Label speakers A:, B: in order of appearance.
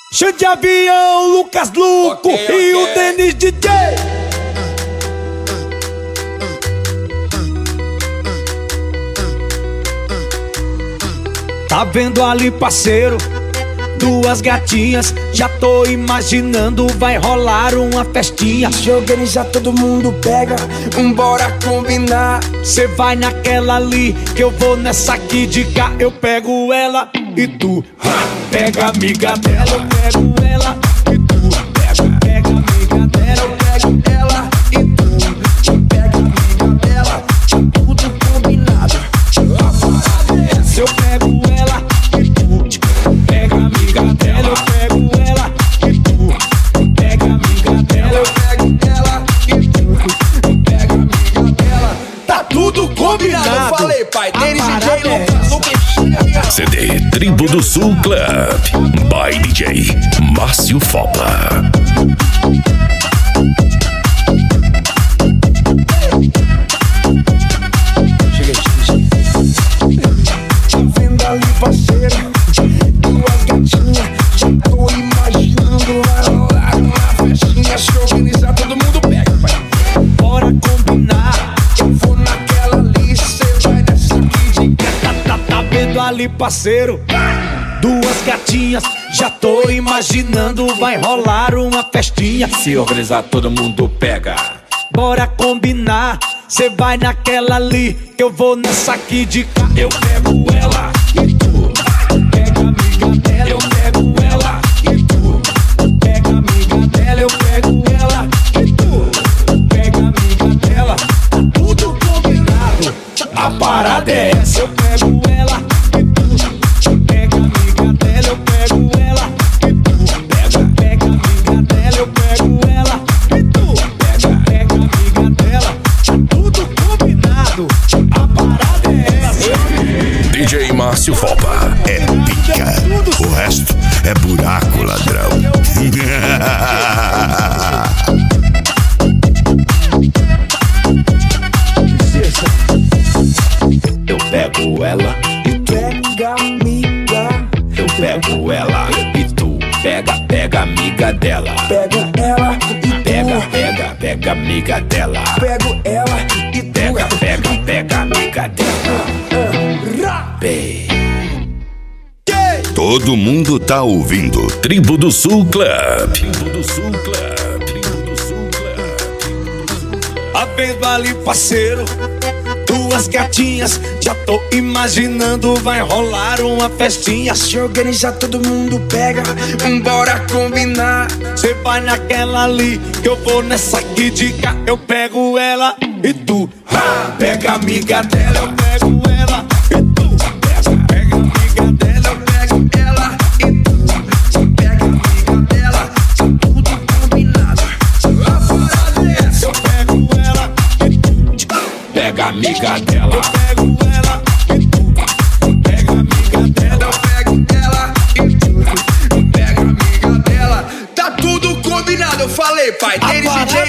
A: Xande Avião, Lucas Luco e o Denis DJ. Tá vendo ali, parceiro? Duas gatinhas, já tô imaginando, vai rolar uma festinha.
B: Se organizar, todo mundo pega, bora combinar.
A: Cê vai naquela ali, que eu vou nessa aqui de cá. Eu pego ela e tu pega a amiga dela. Eu pego ela e tu pega a amiga dela.
B: Eu pego ela e tu pega a amiga dela. Tudo combinado.
A: Se eu pego ela e tu pega a amiga dela. Eu pego ela e tu pega a amiga dela.
B: Eu pego ela e tu pega a amiga dela. Tá tudo combinado. Eu falei, pai, Denis DJ, Lucas.
C: CD Tribo do Sul Club by DJ Márcio Fopa.
B: Vendo ali, parceiro, duas gatinhas, já tô imaginando. Vai rolar uma festinha, se organizar, todo mundo pega, pai.
A: Bora combinar.
B: Eu vou naquela ali, cê vai nessa aqui de cá.
A: Tá vendo ali, parceiro? Duas gatinhas, já tô imaginando, vai rolar uma festinha.
D: Se organizar, todo mundo pega.
A: Bora combinar. Cê vai naquela ali, que eu vou nessa aqui de cá. Eu pego ela e tu pega a amiga dela. Eu pego ela e tu pega a amiga dela. Eu pego ela e tu pega a amiga dela. Tá tudo combinado, a parada é essa. Eu pego ela e tu pega a amiga dela. Eu pego ela e tu pega a amiga dela. Eu pego ela e tu pega a amiga dela. Tá tudo combinado, a parada é essa.
C: DJ Márcio Fopa é pica, o resto é buraco, ladrão.
D: Eu pego ela e tu
B: Pega amiga,
D: eu pego ela e tu pega amiga dela.
B: pega ela e tu
D: Pega amiga dela.
B: pego ela e tu
D: Pega amiga dela. Bem.
C: Todo mundo tá ouvindo Tribo do Sul Club. Tribo do Sul Club. Tribo do Sul Club.
A: Tá vendo ali, parceiro? Duas gatinhas, já tô imaginando, vai rolar uma festinha.
B: Se organizar, todo mundo pega, bora combinar.
A: Cê vai naquela ali, que eu vou nessa aqui de cá. Eu pego ela e tu pega a amiga dela. Eu pego ela e tu pega a amiga dela.
B: Eu pego ela e tu pega a amiga dela. Tá tudo combinado. A parada é essa.
A: Eu pego ela e tu
D: Pega amiga dela.
A: eu pego ela e tu pega a amiga dela.
B: Eu pego ela e tu pega a amiga dela. Tá tudo combinado. Eu falei, pai, Denis DJ